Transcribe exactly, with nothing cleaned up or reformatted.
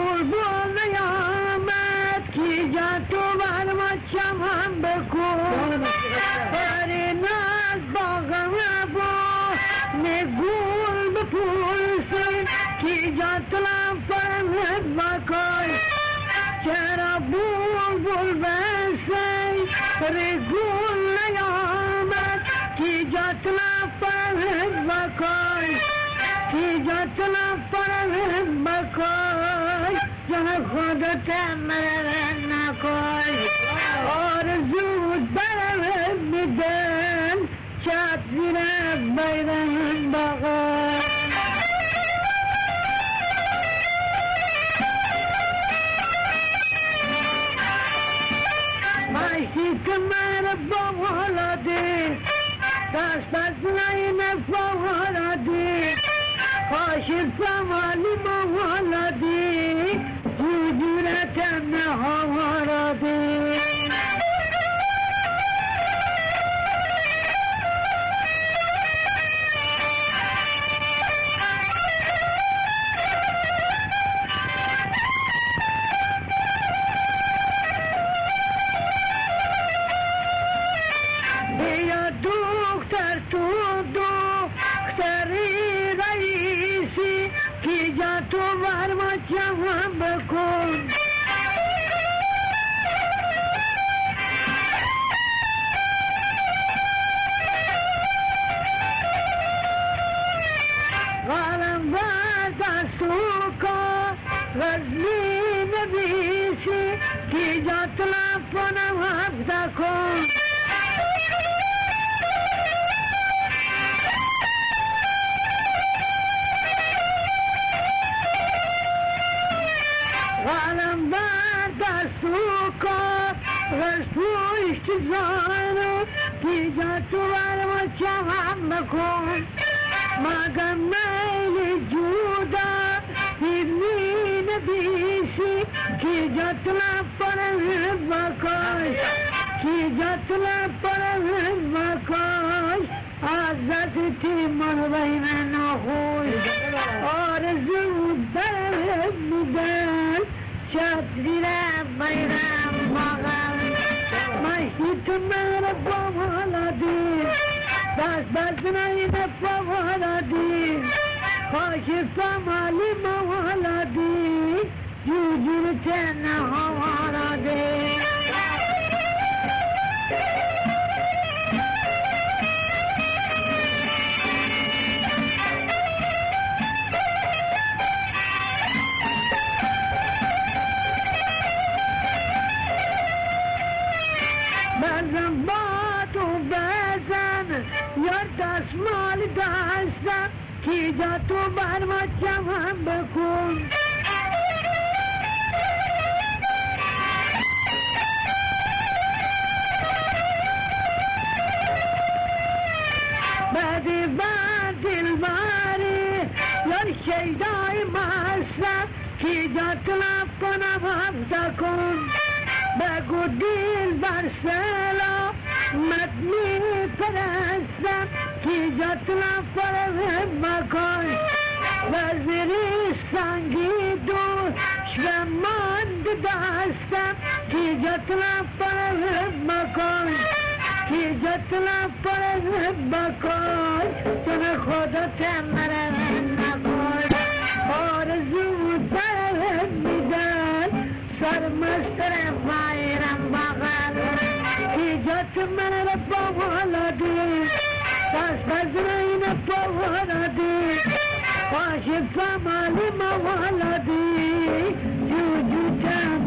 بول نیامد کی جا تو بر ما چمن بکن بری ناز باغم با نگول بپرسید کی جا تلم فرمت بکن چرا بول بول بسی رگول نیامد کی جا تلم فرمت بکن کی جا تلم فرمت بکن جان خودت مرد نکن آرزود برم میدن چپ زیر بیرم بغل ماشی که من باولاده دست دست نیم باولاده خاشی فمالی باولاده جورتم نهاولاده بیا دختر تو دختری رئیسی کی جا تو بر ما چمن بکن قلم بر دستو کن غزلی نبیسی کی جا تلفنم حفظ کن قلم بر دستو کن غز پشت زانو کی جا تو بر ما چمن بکن مگم میل جودا دیدنی نبیسی کی جا تلفنم بکن کی جا تلفنم بکن عزت تیمون بین نخوش آرزو برم میدن چپ زیر بیرم بغل ماشی تو من باولاده دست دست نیم باولاده خاشی فمالی باولاده جوجور تنه هوالاده بزن با تو بزن یار دستمال دستم کی جا تو بر ما چمن بکن بدی بر دل باری یار شیدای مستم کی جا تلفنم حفظ کن بگو دل بر سلامت می پرستم کی جا تلفنم بکن وزیری سنگی دوشم ماند دستم کی جا تلفنم بکن کی جا تلفنم بکن جان خودت مرد نکن آرزو برم میدن سرمسترم بایرم بغل کی جا تو من باولاده دست بزرین باولاده خاشی فمالی مولاده جو جو